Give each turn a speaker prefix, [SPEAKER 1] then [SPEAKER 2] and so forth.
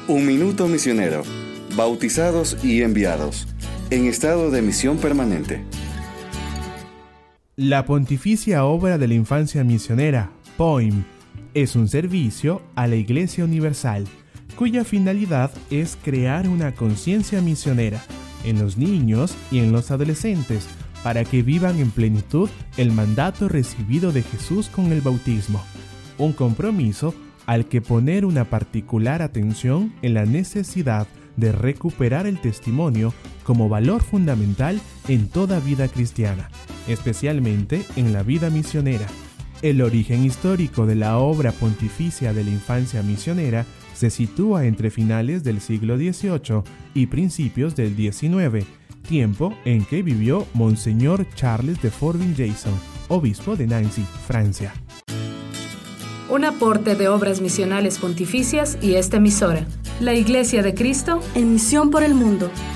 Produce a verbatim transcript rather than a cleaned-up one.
[SPEAKER 1] Un minuto misionero. Bautizados y enviados. En estado de misión permanente.
[SPEAKER 2] La Pontificia Obra de la Infancia Misionera, P O I M, es un servicio a la Iglesia Universal, cuya finalidad es crear una conciencia misionera en los niños y en los adolescentes para que vivan en plenitud el mandato recibido de Jesús con el bautismo, un compromiso al que poner una particular atención en la necesidad de recuperar el testimonio como valor fundamental en toda vida cristiana, especialmente en la vida misionera. El origen histórico de la obra pontificia de la infancia misionera se sitúa entre finales del siglo dieciocho y principios del diecinueve, tiempo en que vivió Monseñor Charles de Forbin-Jason, obispo de Nancy, Francia.
[SPEAKER 3] Un aporte de Obras Misionales Pontificias y esta emisora, la Iglesia de Cristo,
[SPEAKER 4] en misión por el mundo.